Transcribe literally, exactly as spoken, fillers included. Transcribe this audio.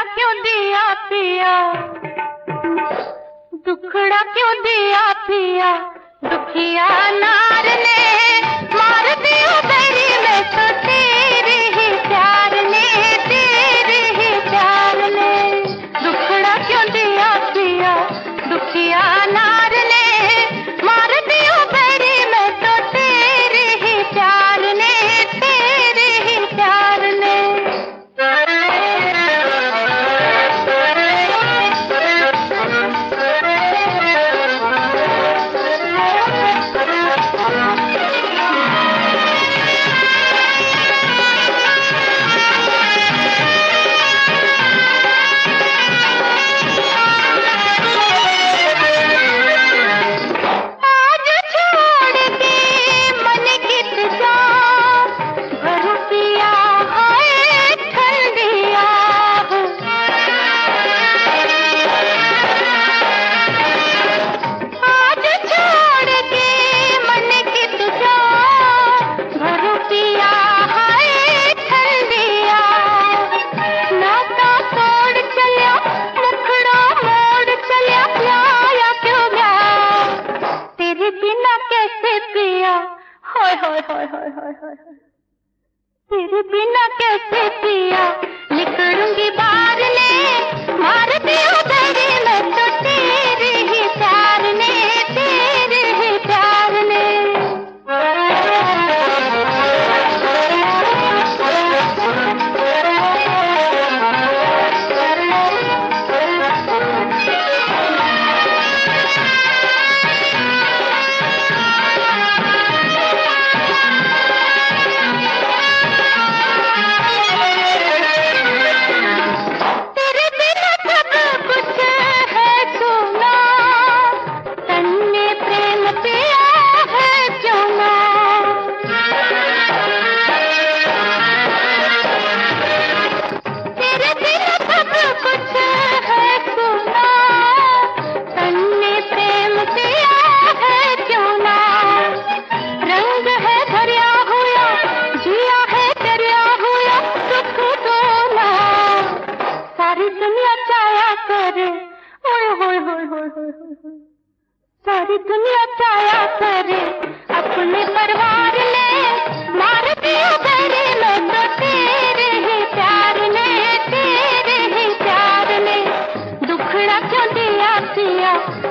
क्यों दिया पिया, दुखड़ा क्यों दिया पिया, दुखिया नार ने मार दियो बरी में तो तेरे ही प्यार ने, तेरे ही प्यार ने। दुखड़ा क्यों दिया पिया, दुखिया नार ने मार दियो बरी में तो तेरे ही प्यार ने, तेरे ही प्यार ने। तेरे बिना कैसे पिया, निकलूंगी बाहर ने मार दियो बरी में तो तेरे ही प्यार ने, तेरे ही प्यार ने। सारी दुनिया चाया करे अपने परिवार ने मार दिया बरी में तो तेरे ही प्यार ने, तेरे ही प्यार ने। दुखड़ा क्यों दिया पिया,